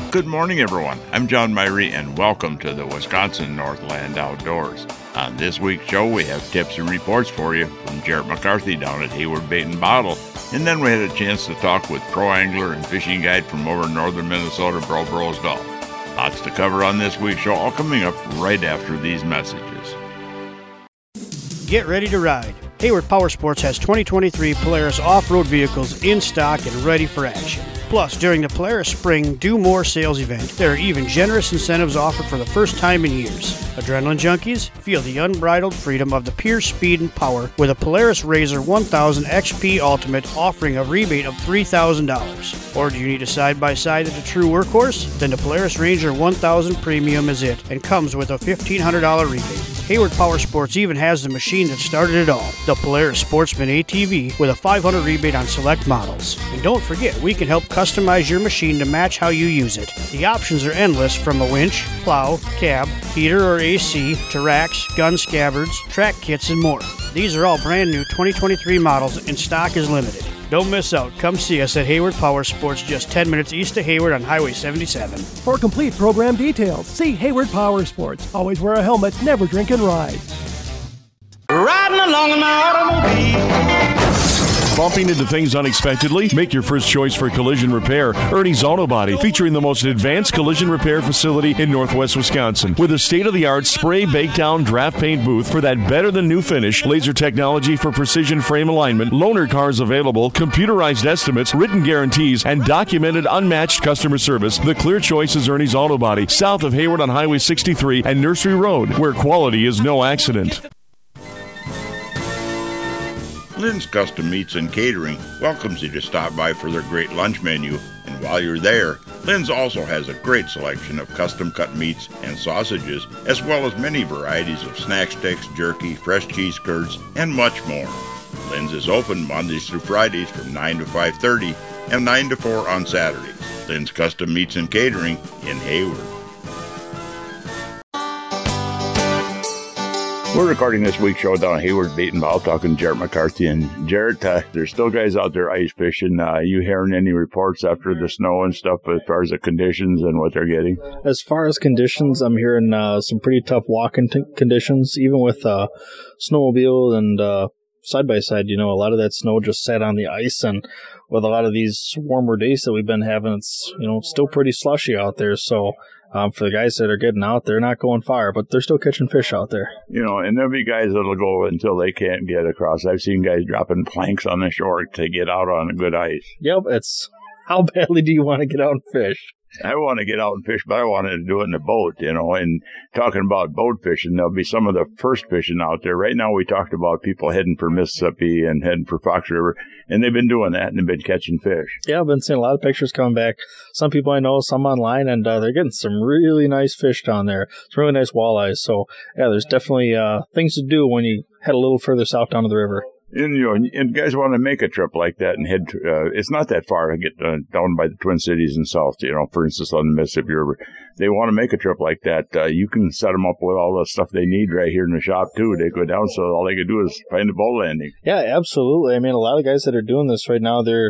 Good morning, everyone. I'm John Myrie, and welcome to the Wisconsin Northland Outdoors. On this week's show, we have tips and reports for you from Jarrett McCarthy down at Hayward Bait and Bottle, and then we had a chance to talk with pro angler and fishing guide from over in northern Minnesota, Bro Brosdahl. Lots to cover on this week's show, all coming up right after these messages. Get ready to ride. Hayward Powersports has 2023 Polaris off-road vehicles in stock and ready for action. Plus, during the Polaris Spring Do More sales event, there are even generous incentives offered for the first time in years. Adrenaline junkies, feel the unbridled freedom of the pure speed and power with a Polaris RZR 1000 XP Ultimate offering a rebate of $3,000. Or do you need a side-by-side that's a true workhorse? Then the Polaris Ranger 1000 Premium is it and comes with a $1,500 rebate. Hayward Powersports even has the machine that started it all, the Polaris Sportsman ATV with a $500 rebate on select models. And don't forget, we can help customize your machine to match how you use it. The options are endless, from a winch, plow, cab, heater or AC, to racks, gun scabbards, track kits, and more. These are all brand new 2023 models and stock is limited. Don't miss out. Come see us at Hayward Powersports, just 10 minutes east of Hayward on Highway 77. For complete program details, see Hayward Powersports. Always wear a helmet, never drink and ride. Riding along in my automobile. Bumping into things unexpectedly? Make your first choice for collision repair. Ernie's Auto Body, featuring the most advanced collision repair facility in northwest Wisconsin. With a state-of-the-art spray, bake-down, draft paint booth for that better-than-new finish, laser technology for precision frame alignment, loaner cars available, computerized estimates, written guarantees, and documented unmatched customer service, the clear choice is Ernie's Auto Body, south of Hayward on Highway 63 and Nursery Road, where quality is no accident. Lynn's Custom Meats and Catering welcomes you to stop by for their great lunch menu, and while you're there, Lynn's also has a great selection of custom-cut meats and sausages, as well as many varieties of snack sticks, jerky, fresh cheese curds, and much more. Lynn's is open Mondays through Fridays from 9 to 5:30 and 9 to 4 on Saturdays. Lynn's Custom Meats and Catering in Hayward. We're recording this week's show down at Hayward Bait and Bottle, talking to Jarrett McCarthy. And Jarrett, there's still guys out there ice fishing. You hearing any reports after the snow and stuff as far as the conditions and what they're getting? As far as conditions, I'm hearing some pretty tough walking conditions, even with snowmobile and side-by-side. You know, a lot of that snow just sat on the ice, and with a lot of these warmer days that we've been having, it's, you know, still pretty slushy out there. So for the guys that are getting out, they're not going far, but they're still catching fish out there. You know, and there'll be guys that'll go until they can't get across. I've seen guys dropping planks on the shore to get out on a good ice. Yep, it's how badly do you want to get out and fish? I want to get out and fish, but I wanted to do it in a boat, you know. And talking about boat fishing, there'll be some of the first fishing out there. Right now we talked about people heading for Mississippi and heading for Fox River, and they've been doing that and they've been catching fish. Yeah, I've been seeing a lot of pictures coming back. Some people I know, some online, and they're getting some really nice fish down there. Some really nice walleyes. So, yeah, there's definitely things to do when you head a little further south down to the river. And, you know, and guys want to make a trip like that and head to, it's not that far to get down by the Twin Cities and south, you know, for instance, on the Mississippi River. They want to make a trip like that. You can set them up with all the stuff they need right here in the shop, too. They go down, so all they can do is find a boat landing. Yeah, absolutely. I mean, a lot of guys that are doing this right now, they're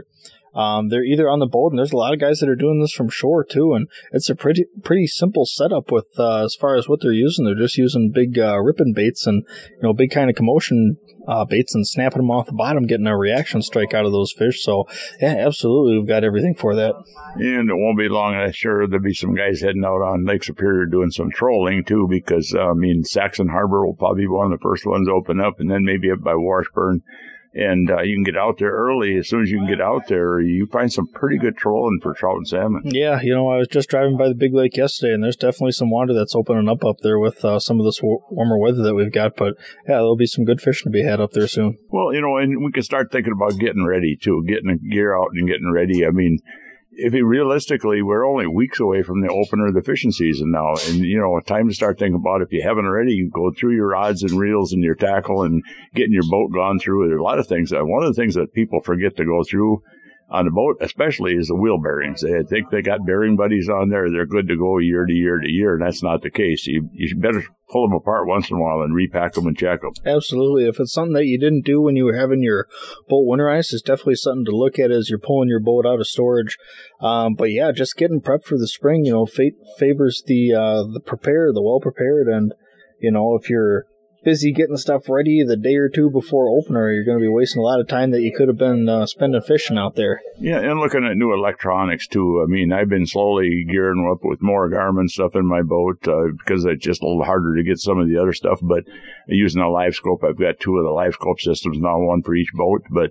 either on the boat, and there's a lot of guys that are doing this from shore, too, and it's a pretty simple setup with as far as what they're using. They're just using big ripping baits and, you know, big kind of commotion baits and snapping them off the bottom, getting a reaction strike out of those fish. So, yeah, absolutely, we've got everything for that. And it won't be long, I'm sure there'll be some guys heading out on Lake Superior doing some trolling, too, because, Saxon Harbor will probably be one of the first ones to open up, and then maybe up by Washburn. And you can get out there early. As soon as you can get out there, you find some pretty good trolling for trout and salmon. Yeah, you know, I was just driving by the big lake yesterday, and there's definitely some water that's opening up there with some of this warmer weather that we've got. But, yeah, there'll be some good fishing to be had up there soon. Well, you know, and we can start thinking about getting ready, too, getting the gear out and getting ready. I mean, realistically, we're only weeks away from the opener of the fishing season now. And, you know, time to start thinking about, if you haven't already, you go through your rods and reels and your tackle and getting your boat gone through. There are a lot of things. One of the things that people forget to go through on the boat, especially, is the wheel bearings. I think they got bearing buddies on there. They're good to go year to year to year, and that's not the case. You better pull them apart once in a while and repack them and check them. Absolutely. If it's something that you didn't do when you were having your boat winterized, it's definitely something to look at as you're pulling your boat out of storage. But yeah, just getting prepped for the spring, fate favors the prepared, the well-prepared, and, if you're busy getting stuff ready the day or two before opener, you're going to be wasting a lot of time that you could have been spending fishing out there. Yeah, and looking at new electronics too. I mean, I've been slowly gearing up with more Garmin stuff in my boat because it's just a little harder to get some of the other stuff. But using a live scope, I've got 2 of the live scope systems now, one for each boat. But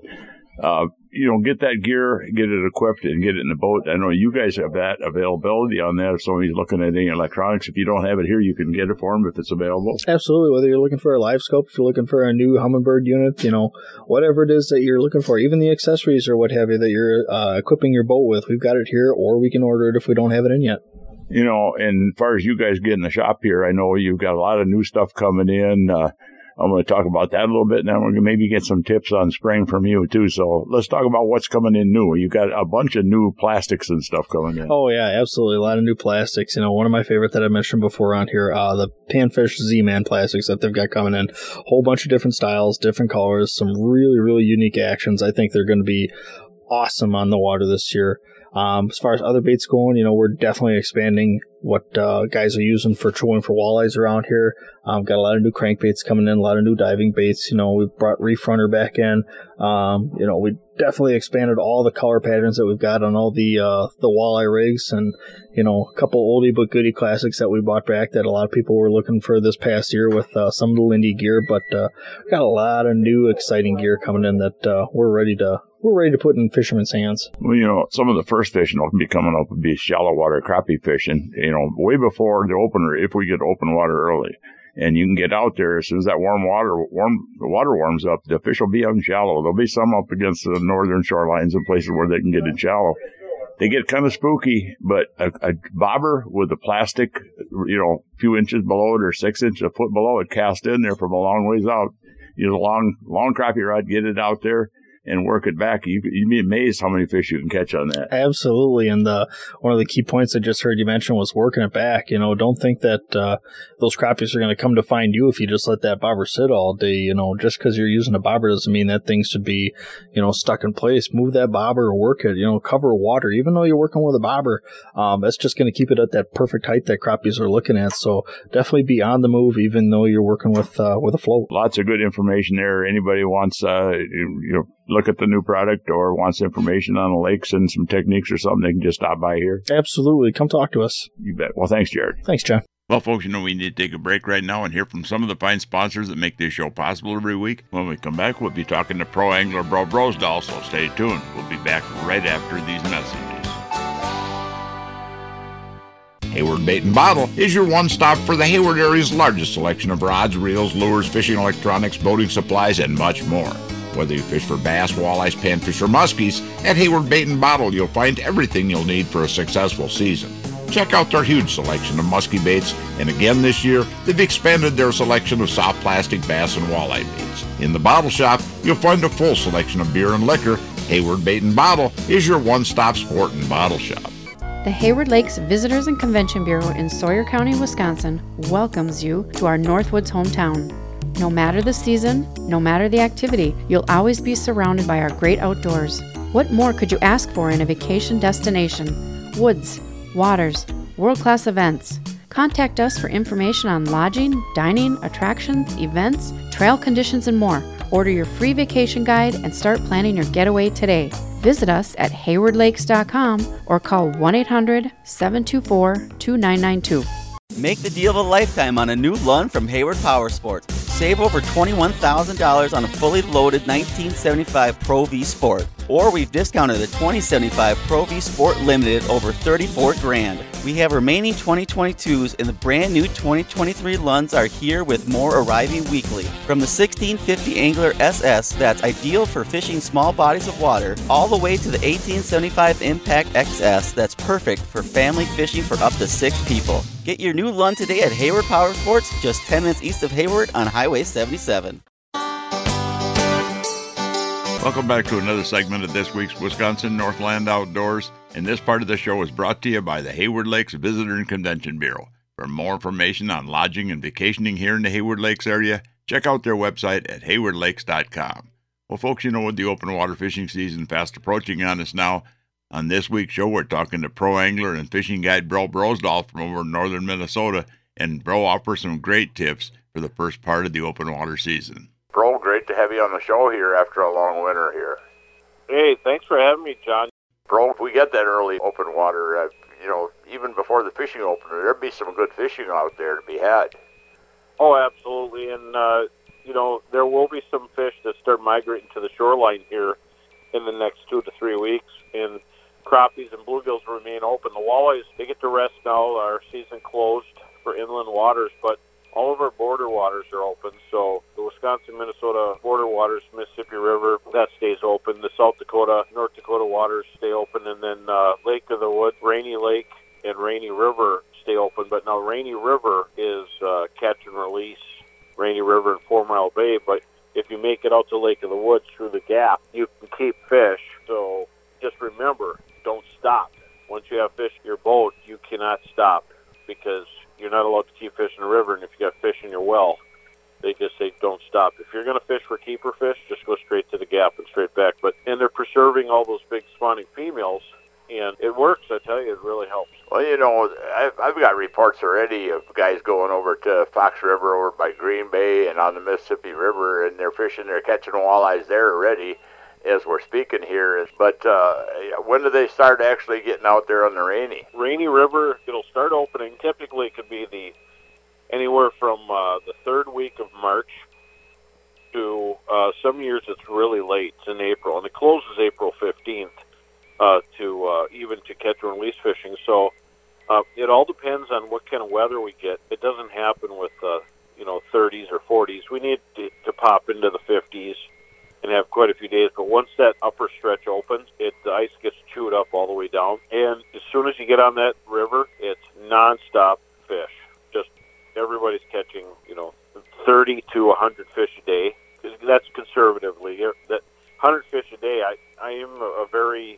get that gear, get it equipped, and get it in the boat. I know you guys have that availability on that. If somebody's looking at any electronics, if you don't have it here, you can get it for them if it's available. Absolutely. Whether you're looking for a live scope, if you're looking for a new Humminbird unit, whatever it is that you're looking for, even the accessories or what have you that you're equipping your boat with, we've got it here, or we can order it if we don't have it in yet. And as far as you guys get in the shop here, I know you've got a lot of new stuff coming in. I'm going to talk about that a little bit, and then we're going to maybe get some tips on spring from you, too. So let's talk about what's coming in new. You got a bunch of new plastics and stuff coming in. Oh, yeah, absolutely. A lot of new plastics. One of my favorite that I mentioned before on here, the Panfish Z-Man plastics that they've got coming in. A whole bunch of different styles, different colors, some really, really unique actions. I think they're going to be awesome on the water this year. As far as other baits going, we're definitely expanding what guys are using for trolling for walleyes around here. Got a lot of new crankbaits coming in, a lot of new diving baits. We've brought Reef Runner back in. We definitely expanded all the color patterns that we've got on all the walleye rigs, and a couple oldie but goodie classics that we brought back that a lot of people were looking for this past year with some of the Lindy gear. But got a lot of new exciting gear coming in that we're ready to put in fishermen's hands. Well, some of the first fishing will be coming up would be shallow water crappie fishing, way before the opener, if we get open water early. And you can get out there as soon as that the water warms up, the fish will be out in shallow. There'll be some up against the northern shorelines and places where they can get in shallow. They get kind of spooky, but a bobber with a plastic, few inches below it or 6 inches, a foot below it, cast in there from a long ways out. Use a long crappie rod, get it out there, and work it back. You'd be amazed how many fish you can catch on that. Absolutely. And one of the key points I just heard you mention was working it back. Don't think that those crappies are going to come to find you if you just let that bobber sit all day. Just because you're using a bobber doesn't mean that thing should be, stuck in place. Move that bobber, work it, cover water. Even though you're working with a bobber, that's just going to keep it at that perfect height that crappies are looking at. So definitely be on the move, even though you're working with a float. Lots of good information there. Anybody wants, look at the new product or wants information on the lakes and some techniques or something, they can just stop by here. Absolutely. Come talk to us. You bet. Well, thanks, Jared. Thanks, John. Well, folks, we need to take a break right now and hear from some of the fine sponsors that make this show possible every week. When we come back, we'll be talking to Pro Angler Bro Brosdahl, so stay tuned. We'll be back right after these messages. Hayward Bait and Bottle is your one-stop for the Hayward area's largest selection of rods, reels, lures, fishing electronics, boating supplies, and much more. Whether you fish for bass, walleyes, panfish, or muskies, at Hayward Bait and Bottle you'll find everything you'll need for a successful season. Check out their huge selection of muskie baits, and again this year, they've expanded their selection of soft plastic bass and walleye baits. In the bottle shop, you'll find a full selection of beer and liquor. Hayward Bait and Bottle is your one-stop sport and bottle shop. The Hayward Lakes Visitors and Convention Bureau in Sawyer County, Wisconsin welcomes you to our Northwoods hometown. No matter the season, no matter the activity, you'll always be surrounded by our great outdoors. What more could you ask for in a vacation destination? Woods, waters, world-class events. Contact us for information on lodging, dining, attractions, events, trail conditions, and more. Order your free vacation guide and start planning your getaway today. Visit us at haywardlakes.com or call 1-800-724-2992. Make the deal of a lifetime on a new Lund from Hayward Power Sports. Save over $21,000 on a fully loaded 1975 Pro V Sport. Or we've discounted the 2075 Pro V Sport Limited over $34,000. We have remaining 2022s and the brand new 2023 Lunds are here with more arriving weekly. From the 1650 Angler SS that's ideal for fishing small bodies of water, all the way to the 1875 Impact XS that's perfect for family fishing for up to 6 people. Get your new Lund today at Hayward Power Sports, just 10 minutes east of Hayward on Highway 77. Welcome back to another segment of this week's Wisconsin Northland Outdoors, and this part of the show is brought to you by the Hayward Lakes Visitor and Convention Bureau. For more information on lodging and vacationing here in the Hayward Lakes area, check out their website at haywardlakes.com. Well, folks, you know, with the open water fishing season fast approaching on us now, on this week's show, we're talking to pro angler and fishing guide Bro Brosdahl from over in northern Minnesota, and Bro offers some great tips for the first part of the open water season. Bro, great to have you on the show here after a long winter here. Hey, thanks for having me, John. Bro, if we get that early open water, even before the fishing opener, there'd be some good fishing out there to be had. Oh, absolutely. And, there will be some fish that start migrating to the shoreline here in the next 2 to 3 weeks. And crappies and bluegills remain open. The walleyes, they get to rest now. Our season closed for inland waters, but all of our border waters are open. So the Wisconsin-Minnesota border waters, Mississippi River, that stays open. The South Dakota, North Dakota waters stay open. And then Lake of the Woods, Rainy Lake, and Rainy River stay open. But now Rainy River is catch and release, Rainy River and 4 Mile Bay. But if you make it out to Lake of the Woods through the gap, you can keep fish. So just remember, don't stop. Once you have fish in your boat, you cannot stop, because you're not allowed to keep fish in the river. And if you got fish in your well, they just say don't stop. If you're going to fish for keeper fish, just go straight to the gap and straight back. And they're preserving all those big spawning females, and it works. I tell you, it really helps. Well, I've got reports already of guys going over to Fox River over by Green Bay and on the Mississippi River, and they're fishing, they're catching walleyes there already as we're speaking here. But when do they start actually getting out there on the Rainy River? It'll start opening. Typically, it could be anywhere from the third week of March to some years it's really late. It's in April, and it closes April 15th to catch and release fishing. So it all depends on what kind of weather we get. It doesn't happen with 30s or 40s. We need to pop into the 50s and have quite a few days. But once that upper stretch opens, the ice gets chewed up all the way down. And as soon as you get on that river, it's nonstop fish. Just everybody's catching, 30 to 100 fish a day. That's conservatively. That 100 fish a day, I am a very,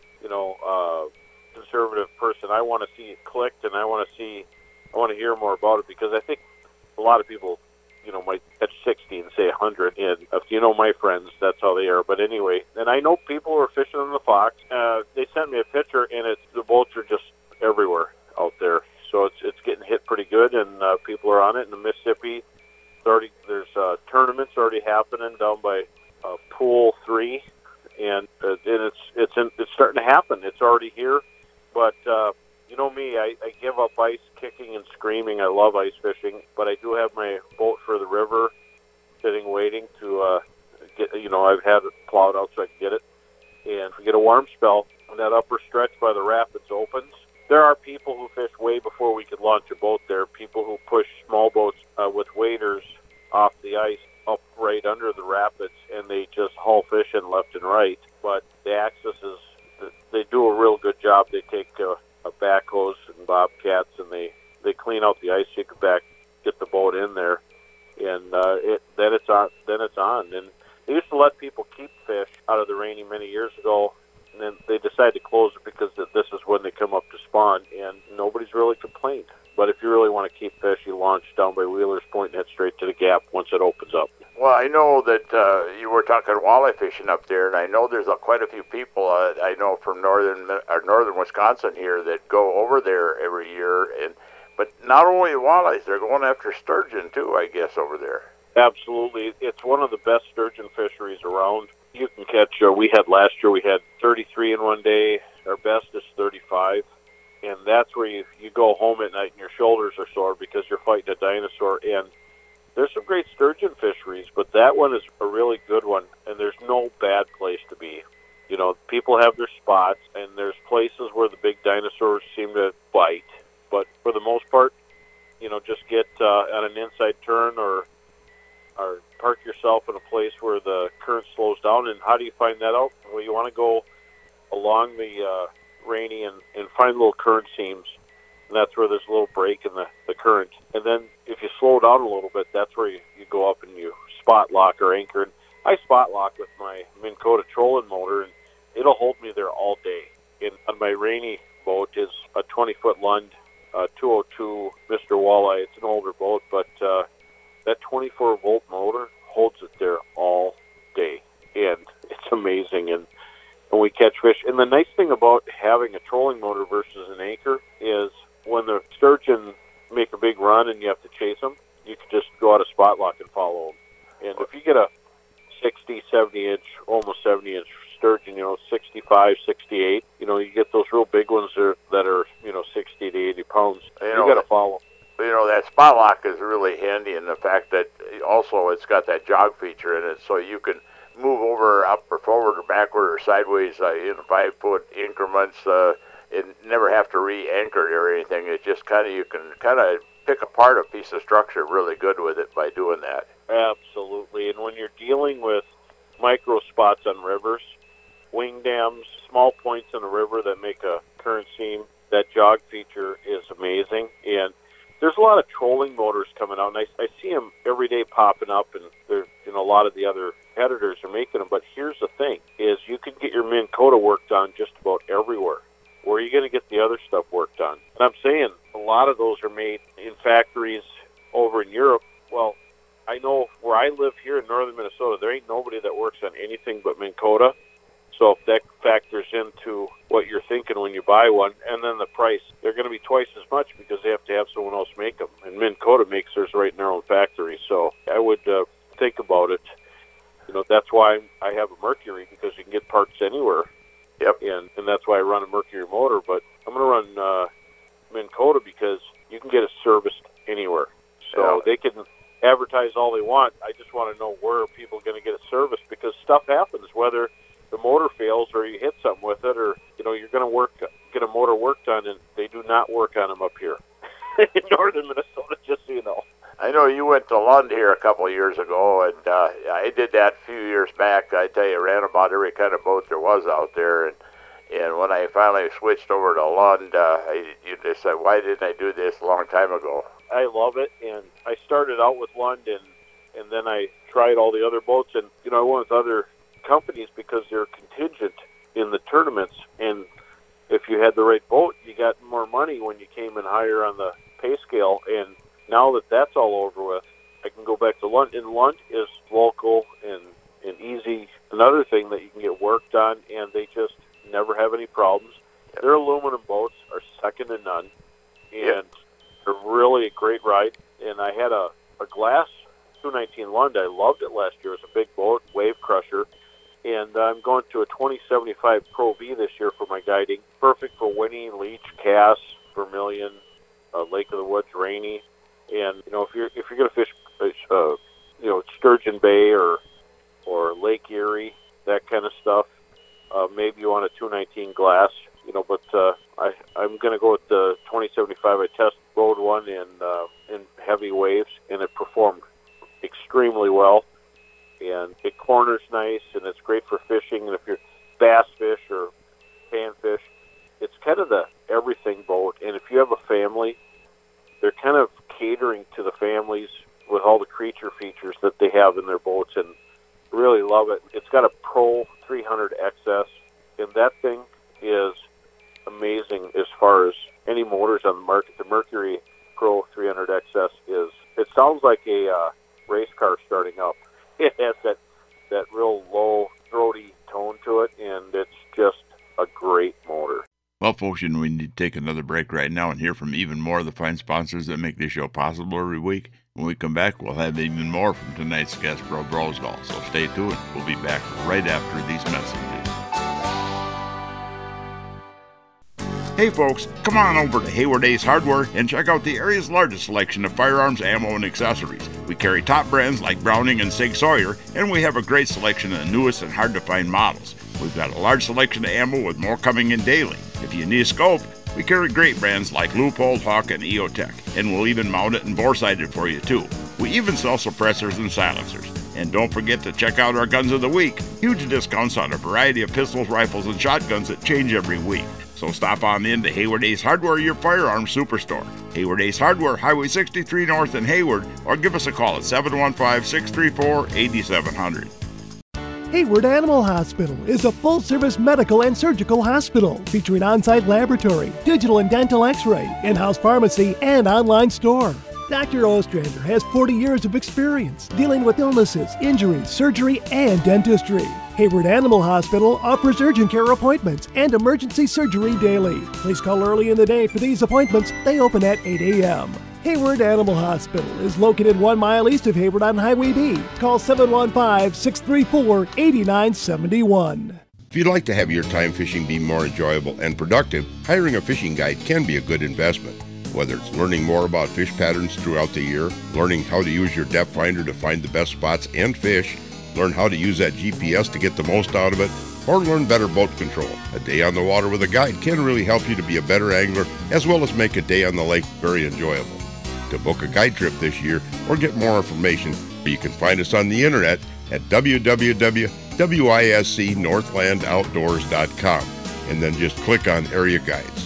conservative person. I want to see it clicked, and I want to hear more about it, because I think a lot of people, might catch 60 and say 100. And if you know my friends, that's how they are. But anyway, and I know people who are fishing in the Fox. They sent me a picture, and the boats are just everywhere out there. So it's getting hit pretty good, and people are on it. In the Mississippi, there's tournaments already happening down by Pool 3, and it's starting to happen. It's already here. But you know me, I give up ice kicking and screaming. I love ice fishing, but I do have my boat for the river sitting waiting to get. I've had it plowed out so I can get it. And if we get a warm spell, when that upper stretch by the rapids opens, there are people who fish way before we could launch a boat there. People who push small boats with waders off the ice up right under the rapids, and they just haul fish in left and right. But the access they do a real good job. They take backhoes and bobcats, and they clean out the ice so you can get the boat in there, and then it's on. And they used to let people keep fish out of the Rainy many years ago, and then they decided to close it because this is when they come up to spawn, and nobody's really complained. But if you really want to keep fish, you launch down by Wheeler's Point and head straight to the gap once it opens up. Well, I know that you were talking walleye fishing up there, and I know there's quite a few people I know from northern Wisconsin here that go over there every year. But not only walleyes, they're going after sturgeon too, I guess, over there. Absolutely. It's one of the best sturgeon fisheries around. You can catch, last year we had 33 in one day. Our best is 35. And that's where you go home at night and your shoulders are sore because you're fighting a dinosaur. And there's some great sturgeon fisheries, but that one is a really good one, and there's no bad place to be. People have their spots, and there's places where the big dinosaurs seem to bite. But for the most part, just get on an inside turn or park yourself in a place where the current slows down. And how do you find that out? Well, you want to go along the Rainy and find little current seams. And that's where there's a little break in the current. And then if you slow down a little bit, that's where you go up and you spot lock or anchor. And I spot lock with my Minn Kota trolling motor, and it'll hold me there all day. And on my rainy boat is a 20-foot Lund 202 Mr. Walleye. It's an older boat, but that 24-volt motor holds it there all day, and it's amazing. And we catch fish. And the nice thing about having a trolling motor versus an anchor is when the sturgeon make a big run and you have to chase them, you can just go out of spot lock and follow them. And if you get a 60, 70-inch, almost 70-inch sturgeon, 65, 68, you get those real big ones that are 60 to 80 pounds. You got to follow. That spot lock is really handy in the fact that also it's got that jog feature in it, so you can move over, up or forward or backward or sideways in 5-foot increments and never have to re-anchor it or anything. It's just you can pick apart a piece of structure really good with it by doing that. Absolutely. And when you're dealing with micro spots on rivers, wing dams, small points in a river that make a current seam, that jog feature is amazing. And there's a lot of trolling motors coming out, and I see them every day popping up, and a lot of the other competitors are making them. But here's the thing, is you can get your Minn Kota work done just about everywhere. Where are you going to get the other stuff worked on? And I'm saying a lot of those are made in factories over in Europe. Well, I know where I live here in northern Minnesota, there ain't nobody that works on anything but Minn Kota. So if that factors into what you're thinking when you buy one, and then the price, they're going to be twice as much because they have to have someone else make them. And Minn Kota makes theirs right in their own factory. So I would think about it. That's why I have a Mercury, because you can get parts anywhere. Yep. And that's why I run a Mercury motor. But I'm going to run Minn Kota because you can get it serviced anywhere. So They can advertise all they want. I just want to know where people are going to get it serviced, because stuff happens, whether the motor fails or you hit something with it, or you're going to get a motor worked on, and they do not work on them up here in northern Minnesota, just so you know. I know you went to Lund here a couple of years ago, and I did that a few years back. I tell you, ran about every kind of boat there was out there, and when I finally switched over to Lund, you just said, why didn't I do this a long time ago? I love it, and I started out with Lund, and then I tried all the other boats, and I went with other companies because they're contingent in the tournaments, and if you had the right boat, you got more money when you came in higher on the pay scale. And now that that's all over with, I can go back to Lund, and Lund is local and easy. Another thing that you can get worked on, and they just never have any problems. Their aluminum boats are second to none, and they're really a great ride. And I had a glass 219 Lund. I loved it last year. It was a big boat, wave crusher. And I'm going to a 2075 Pro V this year for my guiding. Perfect for winning, leech, cass, vermilion, Lake of the Woods, rainy. And if you're going to fish, Sturgeon Bay or Lake Erie, that kind of stuff, maybe you want a 219 glass. But I'm going to go with the 2075. I rode one in heavy waves, and it performed extremely well. And it corners nice, and it's great for fishing. And if you're bass fish or panfish, it's kind of the everything boat. And if you have a family, they're kind of catering to the families with all the creature features that they have in their boats, and really love it. It's got a Pro 300 XS, and that thing is amazing as far as any motors on the market. The Mercury Pro 300 XS it sounds like a race car starting up. It has that real low, throaty tone to it, and it's just a great motor. Well, folks, we need to take another break right now and hear from even more of the fine sponsors that make this show possible every week. When we come back, we'll have even more from tonight's guest, Bro Brosgall. So stay tuned. We'll be back right after these messages. Hey folks, come on over to Hayward Ace Hardware and check out the area's largest selection of firearms, ammo, and accessories. We carry top brands like Browning and Sig Sauer, and we have a great selection of the newest and hard-to-find models. We've got a large selection of ammo with more coming in daily. If you need a scope, we carry great brands like Leupold, Hawk, and EOTech, and we'll even mount it and bore-sight it for you too. We even sell suppressors and silencers. And don't forget to check out our Guns of the Week. Huge discounts on a variety of pistols, rifles, and shotguns that change every week. So stop on in to Hayward Ace Hardware, your firearms superstore. Hayward Ace Hardware, Highway 63 North in Hayward, or give us a call at 715-634-8700. Hayward Animal Hospital is a full-service medical and surgical hospital featuring on-site laboratory, digital and dental x-ray, in-house pharmacy, and online store. Dr. Ostrander has 40 years of experience dealing with illnesses, injuries, surgery, and dentistry. Hayward Animal Hospital offers urgent care appointments and emergency surgery daily. Please call early in the day for these appointments. They open at 8 a.m. Hayward Animal Hospital is located 1 mile east of Hayward on Highway B. Call 715-634-8971. If you'd like to have your time fishing be more enjoyable and productive, hiring a fishing guide can be a good investment. Whether it's learning more about fish patterns throughout the year, learning how to use your depth finder to find the best spots and fish, learn how to use that GPS to get the most out of it, or learn better boat control. A day on the water with a guide can really help you to be a better angler, as well as make a day on the lake very enjoyable. To book a guide trip this year or get more information, you can find us on the internet at www.wiscnorthlandoutdoors.com and then just click on Area Guides.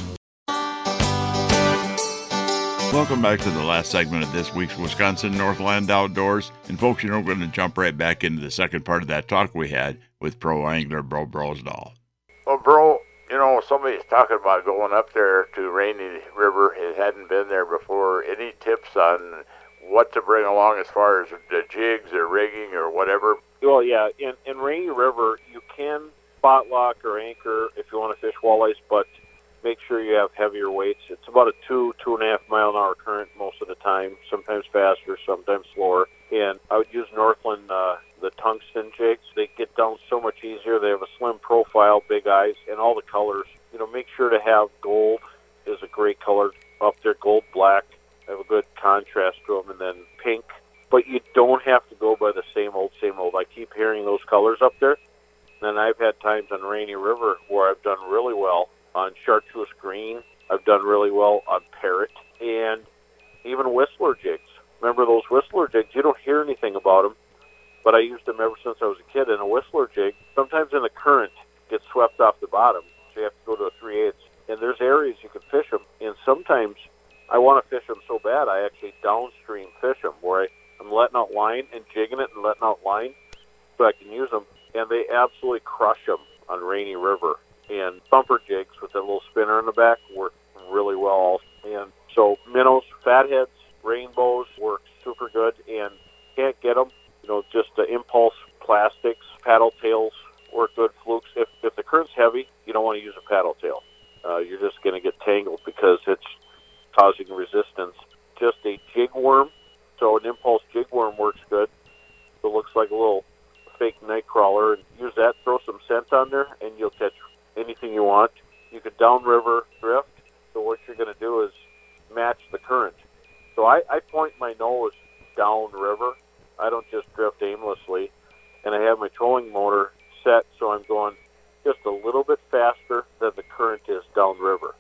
Welcome back to the last segment of this week's Wisconsin Northland Outdoors. And folks, we're going to jump right back into the second part of that talk we had with pro angler Bro Brosdahl. Well, Bro, somebody's talking about going up there to Rainy River. It hadn't been there before. Any tips on what to bring along as far as the jigs or rigging or whatever? Well, yeah, in Rainy River, you can spot lock or anchor if you want to fish walleyes, but make sure you have heavier weights. It's about a 2.5 mile an hour current most of the time, sometimes faster, sometimes slower. And I would use Northland, the tungsten jigs. They get down so much easier. They have a slim profile, big eyes, and all the colors. Make sure to have gold is a great color up there, gold, black. Have a good contrast to them, and then pink. But you don't have to go by the same old. I keep hearing those colors up there. And I've had times on Rainy River where I've done really well on chartreuse green. I've done really well on parrot and even whistler jigs. Remember those whistler jigs? You don't hear anything about them, but I used them ever since I was a kid. And a whistler jig, sometimes in the current, gets swept off the bottom, so you have to go to a 3/8. And there's areas you can fish them, and sometimes I want to fish them so bad I actually downstream fish them, where I'm letting out line and jigging it and letting out line so I can use them. And they absolutely crush them on Rainy River. And bumper jigs with a little spinner in the back work really well. And so minnows, fatheads, rainbows work super good. And can't get them, just the impulse plastics, paddle tails work good. Flukes. If the current's heavy, you don't want to use a paddle tail. You're just going to get tangled because it's causing resistance. Just a jig worm. So an impulse jig worm works good. It looks like a little fake night crawler. And use that, throw some scent on there, and you'll catch anything you want. You could downriver drift. So what you're going to do is match the current. So I point my nose downriver. I don't just drift aimlessly. And I have my trolling motor set so I'm going just a little bit faster than the current is downriver.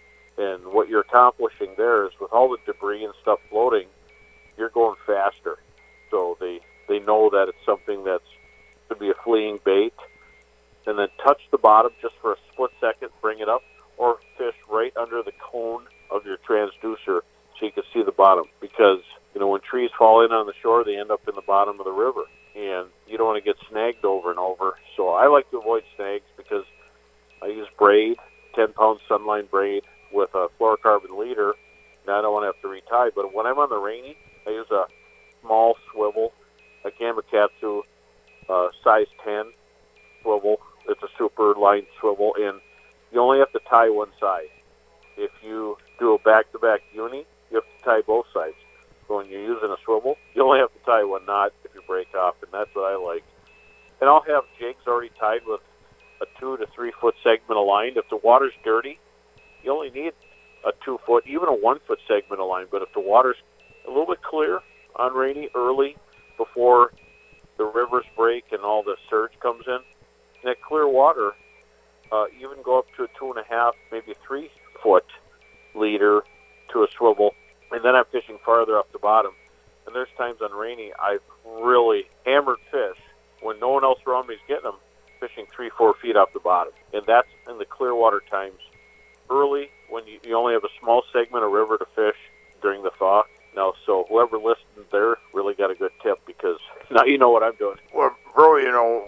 And what you're accomplishing there is with all the debris and stuff floating, you're going faster. So they know that it's something that's to be a fleeing bait. And then touch the bottom just for a split second, bring it up, or fish right under the cone of your transducer so you can see the bottom. Because, when trees fall in on the shore, they end up in the bottom of the river. And you don't want to get snagged over and over. So I like to avoid snags because I use braid, 10-pound sunline braid with a fluorocarbon leader. Now I don't want to have to retie. But when I'm on the Rainy, I use a small swivel, a Gamakatsu size 10 swivel. It's a super line swivel, and you only have to tie one side. If you do a back-to-back uni, you have to tie both sides. So when you're using a swivel, you only have to tie one knot if you break off, and that's what I like. And I'll have jigs already tied with a 2 to 3 foot segment of line. If the water's dirty, you only need a 2 foot, even a 1 foot segment of line. But if the water's a little bit clear on Rainy early before the rivers break and all the surge comes in, that clear water, even go up to a 2.5, maybe 3 foot leader to a swivel, and then I'm fishing farther up the bottom. And there's times on Rainy I've really hammered fish when no one else around me is getting them, fishing 3-4 feet off the bottom. And that's in the clear water times. Early, when you only have a small segment of river to fish during the thaw. Now, so whoever listened there really got a good tip because now you know what I'm doing. Well, bro,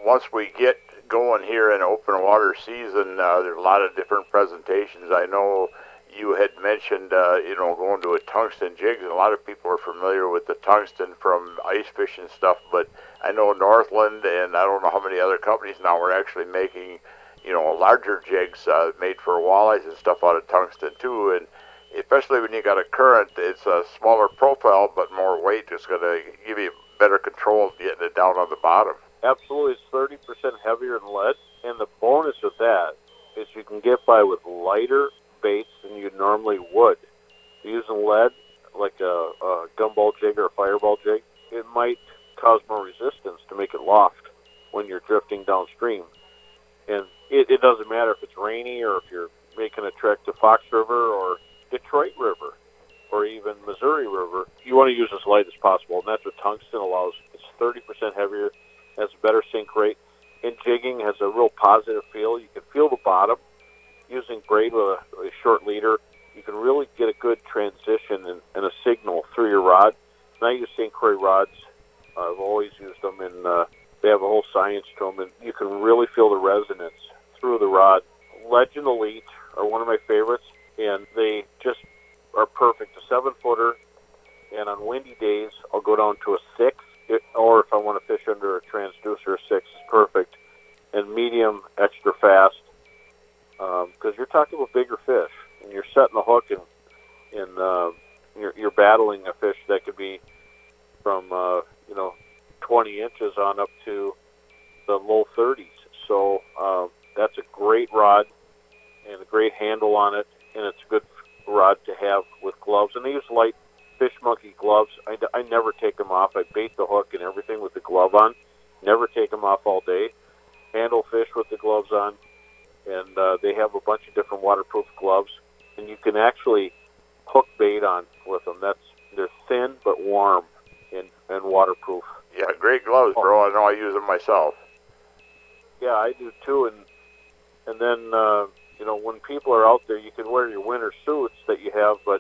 once we get going here in open water season, there's a lot of different presentations. I know you had mentioned, going to a tungsten jigs, and a lot of people are familiar with the tungsten from ice fishing stuff, but I know Northland, and I don't know how many other companies now are actually making, larger jigs made for walleyes and stuff out of tungsten too, and especially when you got a current, it's a smaller profile, but more weight. It's going to give you better control of getting it down on the bottom. Absolutely, it's 30% heavier than lead, and the bonus of that is you can get by with lighter baits than you normally would. Using lead, like a gumball jig or a fireball jig, it might cause more resistance to make it loft when you're drifting downstream. And it doesn't matter if it's rainy or if you're making a trek to Fox River or Detroit River or even Missouri River. You want to use as light as possible, and that's what tungsten allows. It's 30% heavier, has a better sink rate, and jigging has a real positive feel. You can feel the bottom. Using braid with a short leader, you can really get a good transition and a signal through your rod. And I use St. Croix rods. I've always used them, and they have a whole science to them, and you can really feel the resonance through the rod. Legend Elite are one of my favorites, and they just are perfect. A 7-footer, and on windy days, I'll go down to a 6, or if I want to fish under a transducer, a 6 is perfect, and medium, extra fast, because you're talking about bigger fish, and you're setting the hook, and you're battling a fish that could be from 20 inches on up to the low 30s. So that's a great rod and a great handle on it, and it's a good rod to have with gloves. And I use light Fish Monkey gloves. I never take them off. I bait the hook and everything with the glove on. Never take them off all day. Handle fish with the gloves on, and they have a bunch of different waterproof gloves, and you can actually hook bait on with them. They're thin but warm and waterproof. Yeah, great gloves, bro. I know I use them myself. Yeah, I do too. And then when people are out there, you can wear your winter suits that you have, but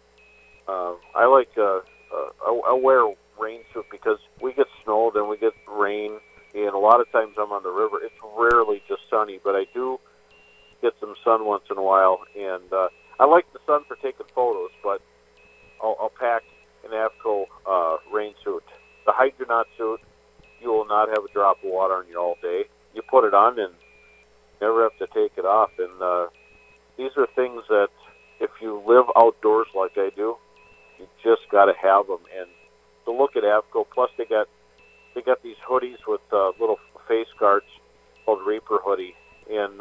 I like I wear a rain suit because we get snow, then we get rain, and a lot of times I'm on the river. It's rarely just sunny, but I do get some sun once in a while, and I like the sun for taking photos, but I'll pack an AFCO rain suit. The Hydronaut suit, you will not have a drop of water on you all day. You put it on and never have to take it off. And these are things that if you live outdoors like I do, you just got to have them. And to look at AFCO, plus they got these hoodies with little face guards called Reaper hoodie, and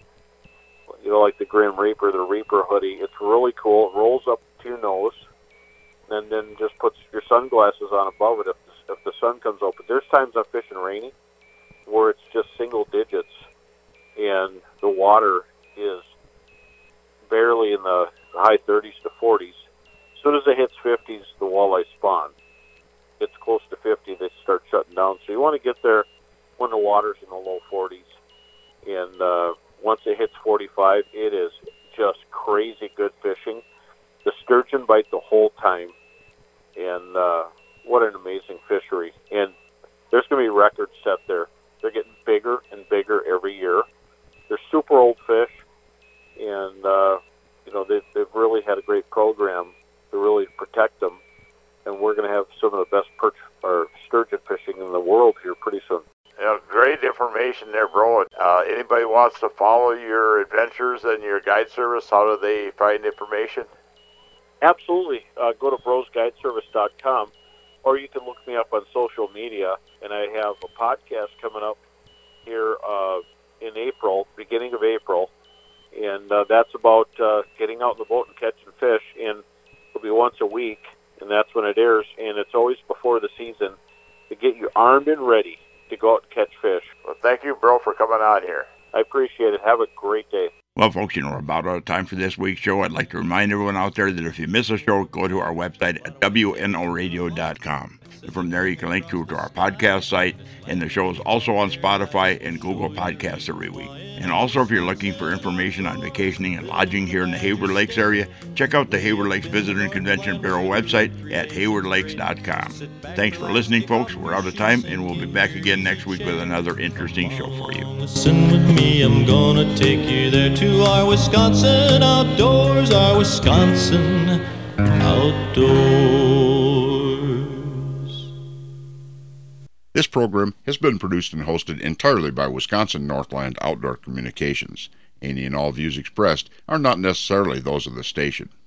like the Grim Reaper, the Reaper hoodie. It's really cool. It rolls up to your nose, and then just puts your sunglasses on above it if the sun comes open. There's times I'm fishing rainy where it's just single digits, and the water is barely in the high 30s to 40s. As soon as it hits 50s, the walleye spawn. It's close to 50, they start shutting down. So you want to get there when the water's in the low 40s. And once it hits 45, it is just crazy good fishing. The sturgeon bite the whole time. And what an amazing fishery. And there's going to be records set there. They're getting bigger and bigger every year. They're super old fish. And, they've really had a great program to really protect them. And we're going to have some of the best perch or sturgeon fishing in the world here pretty soon. Yeah, great information there, bro. Anybody wants to follow your adventures and your guide service, how do they find information? Absolutely. Go to brosguideservice.com, or you can look me up on social media. And I have a podcast coming up here in April, beginning of April, and that's about getting out in the boat and catching fish. And it'll be once a week, and that's when it airs. And it's always before the season to get you armed and ready to go out and catch fish. Well, thank you, bro, for coming on here. I appreciate it. Have a great day. Well, folks, we're about out of time for this week's show. I'd like to remind everyone out there that if you miss a show, go to our website at wnoradio.com. And from there, you can link to our podcast site, and the show is also on Spotify and Google Podcasts every week. And also, if you're looking for information on vacationing and lodging here in the Hayward Lakes area, check out the Hayward Lakes Visitor and Convention Bureau website at haywardlakes.com. Thanks for listening, folks. We're out of time, and we'll be back again next week with another interesting show for you. Listen with me, I'm gonna take you there to our Wisconsin outdoors, our Wisconsin outdoors. This program has been produced and hosted entirely by Wisconsin Northland Outdoor Communications. Any and all views expressed are not necessarily those of the station.